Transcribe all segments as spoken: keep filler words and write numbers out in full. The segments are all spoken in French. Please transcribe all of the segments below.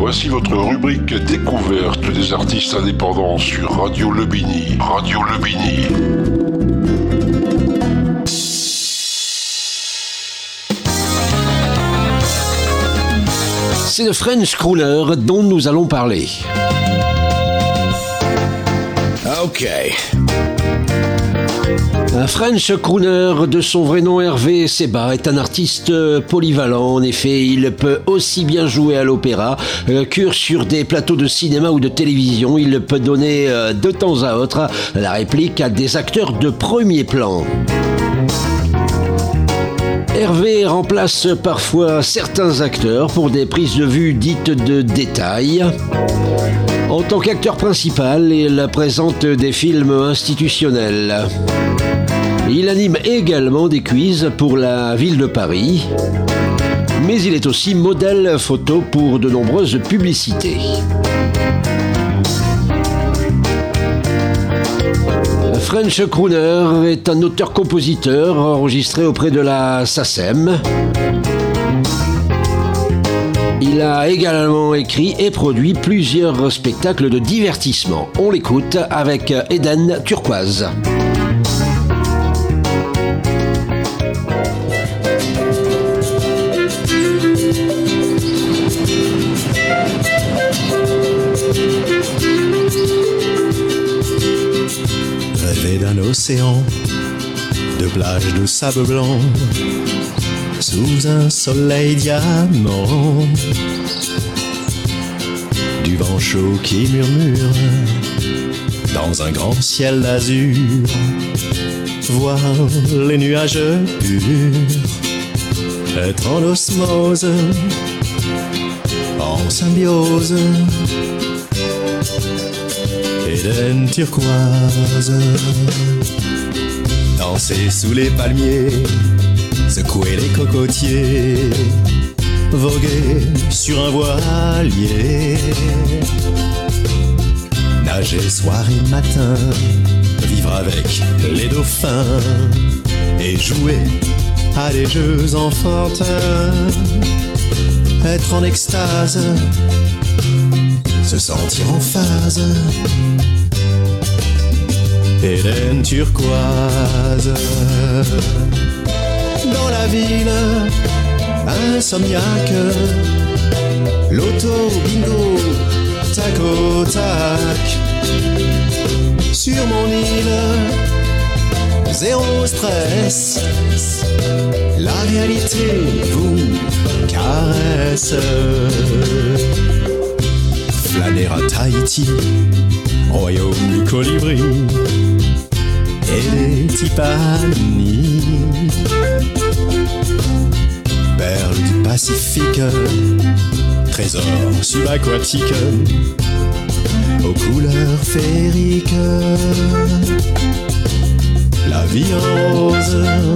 Voici votre rubrique découverte des artistes indépendants sur Radio Le Bini. Radio Le Bini. C'est le French Crooner dont nous allons parler. Ok. Un French crooner de son vrai nom Hervé Seba est un artiste polyvalent. En effet, il peut aussi bien jouer à l'opéra euh, que sur des plateaux de cinéma ou de télévision. Il peut donner euh, de temps à autre la réplique à des acteurs de premier plan. Hervé remplace parfois certains acteurs pour des prises de vue dites de détail. En tant qu'acteur principal, il présente des films institutionnels. Il anime également des quiz pour la ville de Paris, mais il est aussi modèle photo pour de nombreuses publicités. French Crooner est un auteur-compositeur enregistré auprès de la SACEM. Il a également écrit et produit plusieurs spectacles de divertissement. On l'écoute avec Eden Turquoise. Rêver d'un océan, de plages de sable blanc, sous un soleil diamant, du vent chaud qui murmure dans un grand ciel d'azur, voir les nuages purs être en osmose, en symbiose. Eden turquoise, danser sous les palmiers, secouer les cocotiers, voguer sur un voilier, nager soir et matin, vivre avec les dauphins et jouer à des jeux enfantins, être en extase, se sentir en phase. Eden turquoise, dans la ville insomniaque, l'auto bingo tac au tac, sur mon île zéro stress, la réalité vous caresse. Flâner à Tahiti, royaume du colibri et des Tipani, perles du Pacifique, trésors subaquatiques aux couleurs féeriques, la vie en rose,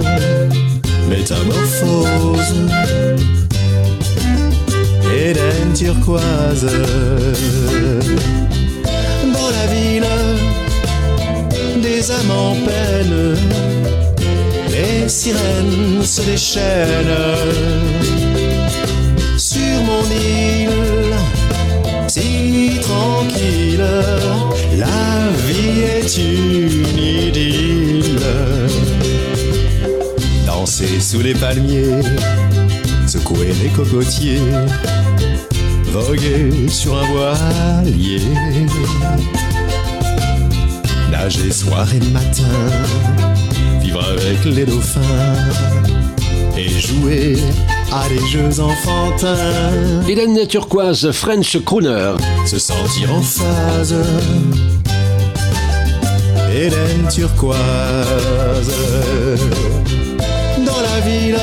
métamorphose, Eden turquoise, dans la ville des âmes en peine, les sirènes se déchaînent, sur mon île si tranquille, la vie est une idylle, danser sous les palmiers, secouer les cocotiers, voguer sur un voilier, nager soir et matin, vivre avec les dauphins et jouer à des jeux enfantins. Eden Turquoise, French Crooner. Se sentir en phase. Eden turquoise, dans la ville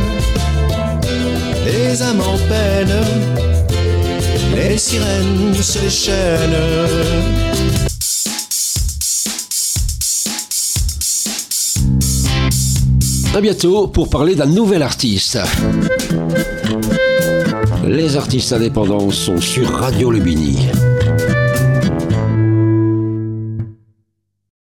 des âmes en peine, les sirènes se déchaînent. À bientôt pour parler d'un nouvel artiste. Les artistes indépendants sont sur Radio Le Bini.